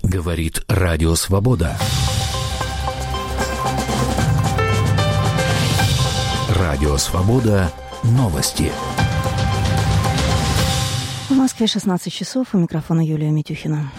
Говорит Радио Свобода. Радио Свобода. Новости. В Москве 16 часов. У микрофона Юлия Митюхина.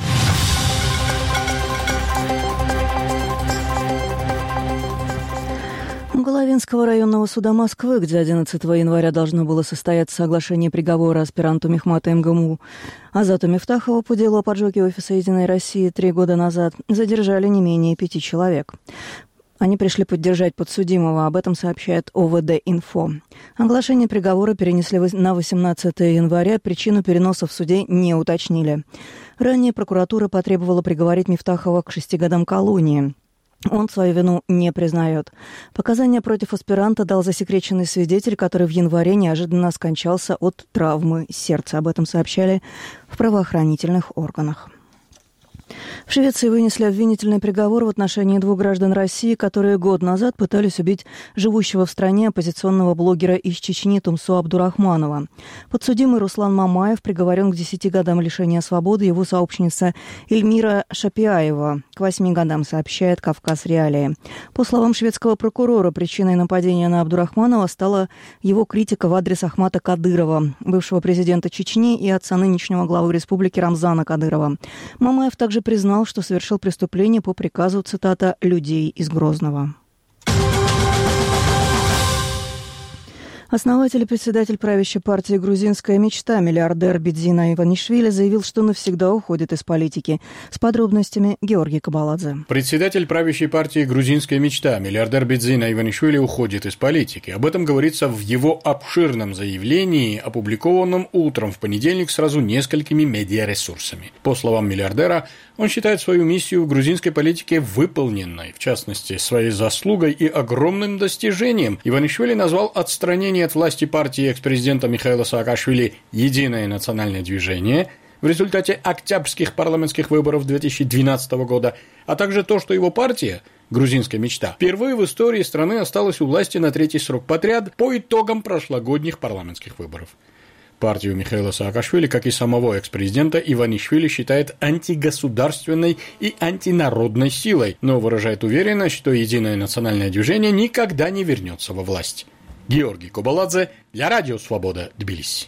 У Головинского районного суда Москвы, где 11 января должно было состояться оглашение приговора аспиранту мехмата МГУ Азату Мифтахову по делу о поджоге офиса «Единой России» 3 года назад, задержали не менее 5 человек. Они пришли поддержать подсудимого, об этом сообщает ОВД-Инфо. Оглашение приговора перенесли на 18 января, причину переноса в суде не уточнили. Ранее прокуратура потребовала приговорить Мифтахова к 6 годам колонии. Он свою вину не признает. Показания против аспиранта дал засекреченный свидетель, который в январе неожиданно скончался от травмы сердца. Об этом сообщали в правоохранительных органах. В Швеции вынесли обвинительный приговор в отношении 2 граждан России, которые год назад пытались убить живущего в стране оппозиционного блогера из Чечни Тумсу Абдурахманова. Подсудимый Руслан Мамаев приговорен к 10 годам лишения свободы, его сообщница Эльмира Шапиаева к 8 годам, сообщает «Кавказ Реалии». По словам шведского прокурора, причиной нападения на Абдурахманова стала его критика в адрес Ахмата Кадырова, бывшего президента Чечни и отца нынешнего главы республики Рамзана Кадырова. Мамаев также признал, что совершил преступление по приказу, цитата, «людей из Грозного». Основатель и председатель правящей партии «Грузинская мечта» миллиардер Бидзина Иванишвили заявил, что навсегда уходит из политики. С подробностями Георгий Кабаладзе. Председатель правящей партии «Грузинская мечта» миллиардер Бидзина Иванишвили уходит из политики. Об этом говорится в его обширном заявлении, опубликованном утром в понедельник сразу несколькими медиаресурсами. По словам миллиардера, он считает свою миссию в грузинской политике выполненной, в частности, своей заслугой и огромным достижением. Иванишвили назвал отстранение от власти партии экс-президента Михаила Саакашвили «Единое национальное движение» в результате октябрьских парламентских выборов 2012 года, а также то, что его партия «Грузинская мечта» впервые в истории страны осталась у власти на 3-й срок подряд по итогам прошлогодних парламентских выборов. Партию Михаила Саакашвили, как и самого экс-президента, Иванишвили считает антигосударственной и антинародной силой, но выражает уверенность, что «Единое национальное движение» никогда не вернется во власть. Георгий Кабаладзе для Радио Свобода, Тбилиси.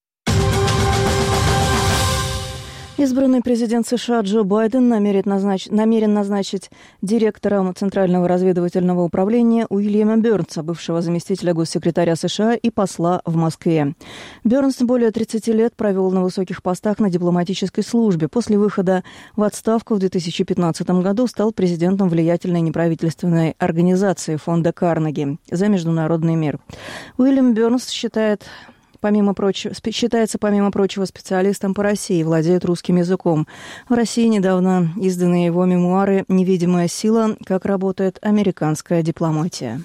Избранный президент США Джо Байден намерен назначить директором Центрального разведывательного управления Уильяма Бёрнса, бывшего заместителя госсекретаря США и посла в Москве. Бёрнс более 30 лет провел на высоких постах на дипломатической службе. После выхода в отставку в 2015 году стал президентом влиятельной неправительственной организации фонда Карнеги за международный мир. Уильям Бёрнс считается, помимо прочего, специалистом по России, владеет русским языком. В России недавно изданы его мемуары «Невидимая сила. Как работает американская дипломатия».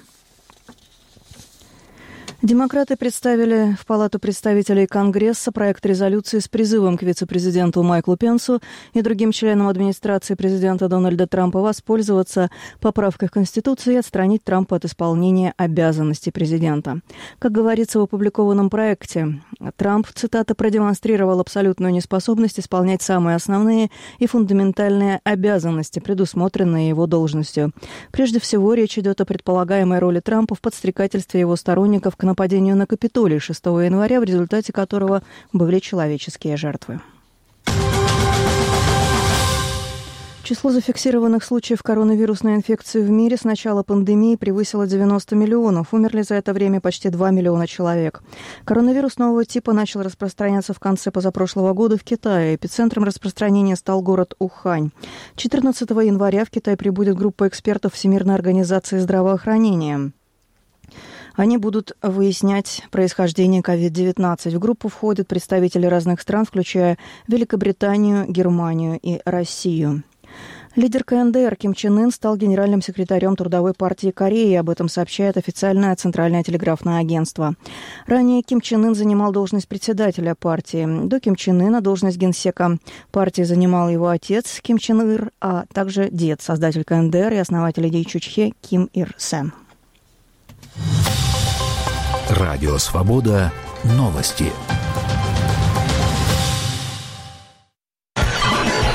Демократы представили в Палату представителей Конгресса проект резолюции с призывом к вице-президенту Майклу Пенсу и другим членам администрации президента Дональда Трампа воспользоваться поправкой в Конституцию и отстранить Трампа от исполнения обязанностей президента. Как говорится в опубликованном проекте, Трамп, цитата, продемонстрировал абсолютную неспособность исполнять самые основные и фундаментальные обязанности, предусмотренные его должностью. Прежде всего, речь идет о предполагаемой роли Трампа в подстрекательстве его сторонников к нападению на Капитолий 6 января, в результате которого были человеческие жертвы. Число зафиксированных случаев коронавирусной инфекции в мире с начала пандемии превысило 90 миллионов. Умерли за это время почти 2 миллиона человек. Коронавирус нового типа начал распространяться в конце позапрошлого года в Китае. Эпицентром распространения стал город Ухань. 14 января в Китай прибудет группа экспертов Всемирной организации здравоохранения. Они будут выяснять происхождение COVID-19. В группу входят представители разных стран, включая Великобританию, Германию и Россию. Лидер КНДР Ким Чен Ын стал генеральным секретарем Трудовой партии Кореи. Об этом сообщает официальное Центральное телеграфное агентство. Ранее Ким Чен Ын занимал должность председателя партии. До Ким Чен Ына должность генсека партии занимал его отец Ким Чен Ир, а также дед, создатель КНДР и основатель идей Чучхе Ким Ир Сен. Радио Свобода. Новости.